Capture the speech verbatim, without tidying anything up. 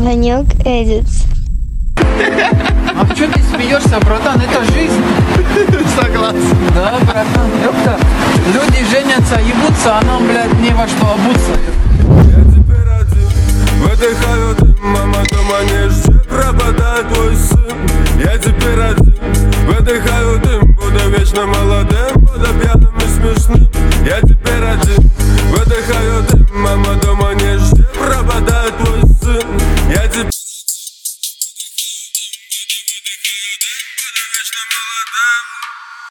Огонек Эдитс. А что ты смеешься, братан? Это жизнь. Согласен. Да, братан. Ёпта. Люди женятся, ебутся, а нам, блядь, не во что обуться. Я теперь один, выдыхаю дым, мама дома не жди пропадать.